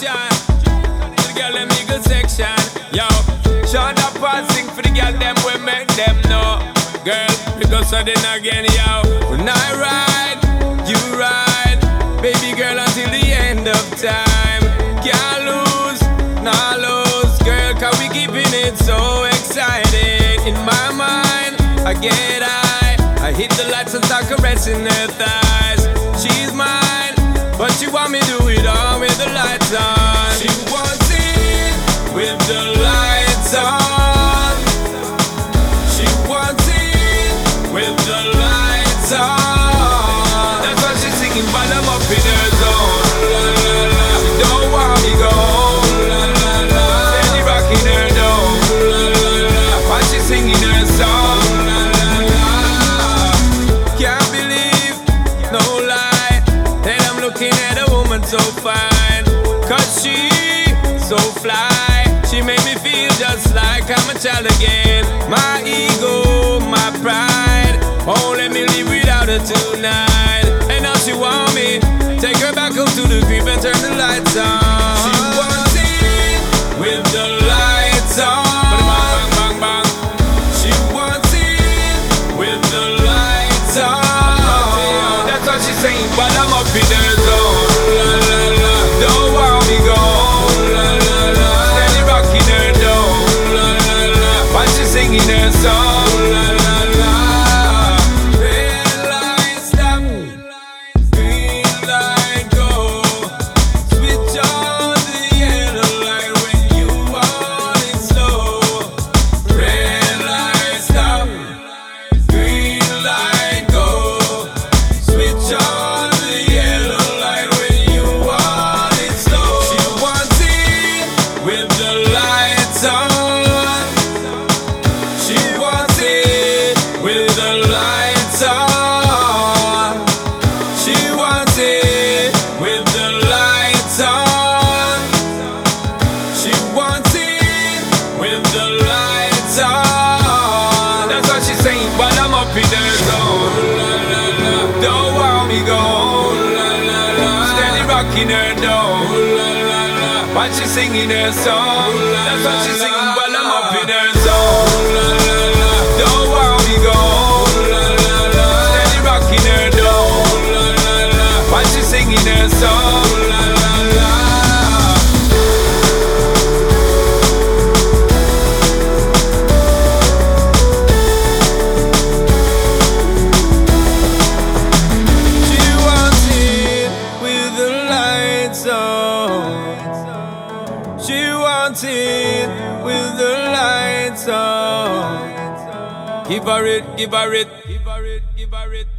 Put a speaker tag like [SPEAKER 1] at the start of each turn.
[SPEAKER 1] attention to the girl them eagle section. Yo, Sean da passing for the girl them we make them know. Girl, because of then again, yo. When I ride, you ride, baby girl until the end of time. Can't lose, nah lose, girl, cause we keeping it so exciting. In my mind, I get high, I hit the lights and start caressing her thighs. She's mine, but she want me do it all with the lights on. She wants it with the lights on. She wants it with the lights on. That's why she's singing while I'm up in her zone. La, la, la. She don't want me gone. La, la, la. Steady rocking her dome. La, la, la. While she's singing her song. La, la, la. Can't believe, no lie, that I'm looking at a woman so fine. Cause she so fly, she made me feel just like I'm a child again. My ego, my pride, oh let me live without her tonight. And now she want me, take her back up to the crib and turn the lights on. She wants it with the lights on. Bang, bang, bang. She wants it with the lights on. That's what she's saying while I'm up in her zone. La, la, la. Don't want me gone. La, la, la. Steady rocking her dome. La, la, la. While she's singing her song. La, la, la. Red light stop, green light go. Switch on the yellow light when you want it slow. Red light stop, green light go. Switch on the yellow light when you want it slow. She wants it with the lights on. She wants it with the lights on. She wants it with the lights on. She wants it with the lights on. That's what she's saying while I'm up in her zone. La, la, la. Don't want me gone. La, la, la. Steady rocking her dome. La, la, la. While she's singing her song. That's what she's singing while I'm up in her zone. La, la, la. Don't want me gone. La, la, la. Steady rocking her dome. La, la, la. While she's singing her song. La, la, la. She wants it with the lights on. She wants it with the lights on. Give her it, give her it, give her it, give her it.